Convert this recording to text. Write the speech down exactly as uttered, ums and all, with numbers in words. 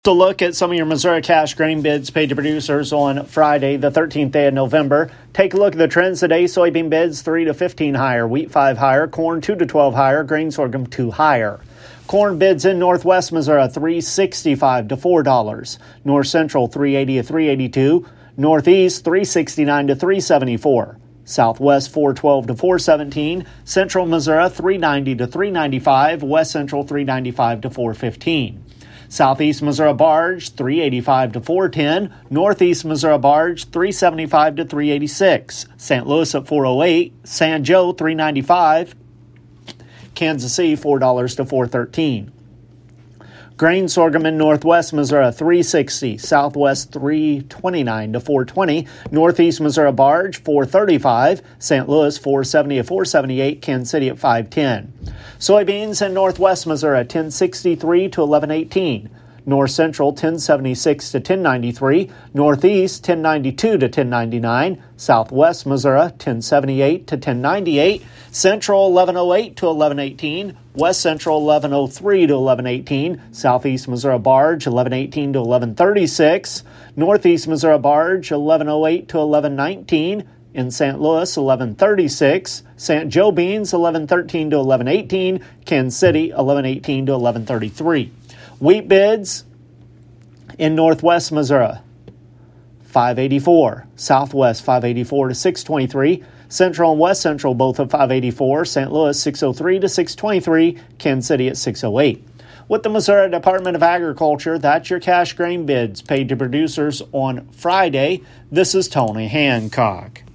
To look at some of your Missouri cash grain bids paid to producers on Friday, the thirteenth day of November. Take a look at the trends today. Soybean bids three to fifteen higher, wheat five higher, corn two to twelve higher, grain sorghum two higher. Corn bids in Northwest Missouri three sixty-five to four dollars, North Central three eighty to three eighty-two, Northeast three sixty-nine to three seventy-four. Southwest four twelve to four seventeen, Central Missouri three ninety to three ninety-five, West Central three ninety-five to four fifteen. Southeast Missouri barge three eighty-five to four ten, Northeast Missouri barge three seventy-five to three eighty-six, Saint Louis at four oh eight, San Joe three ninety-five, Kansas City four dollars to four thirteen. Grain sorghum in Northwest Missouri three sixty, Southwest three twenty-nine to four twenty, Northeast Missouri barge four thirty-five, Saint Louis four seventy to four seventy-eight, Kansas City at five ten. Soybeans in Northwest Missouri ten sixty-three to eleven eighteen, North Central ten seventy-six to ten ninety-three, Northeast ten ninety-two to ten ninety-nine, Southwest Missouri ten seventy-eight to ten ninety-eight, Central eleven oh eight to eleven eighteen, West Central eleven oh three to eleven eighteen, Southeast Missouri barge eleven eighteen to eleven thirty-six, Northeast Missouri barge eleven oh eight to eleven nineteen, in Saint Louis eleven thirty-six, Saint Joe beans eleven thirteen to eleven eighteen, Kansas City eleven eighteen to eleven thirty-three. Wheat bids in Northwest Missouri five eighty-four, Southwest five eighty-four to six twenty-three, Central and West Central both at five eighty-four, Saint Louis six oh three to six twenty-three, Kansas City at six oh eight. With the Missouri Department of Agriculture, that's your cash grain bids paid to producers on Friday. This is Tony Hancock.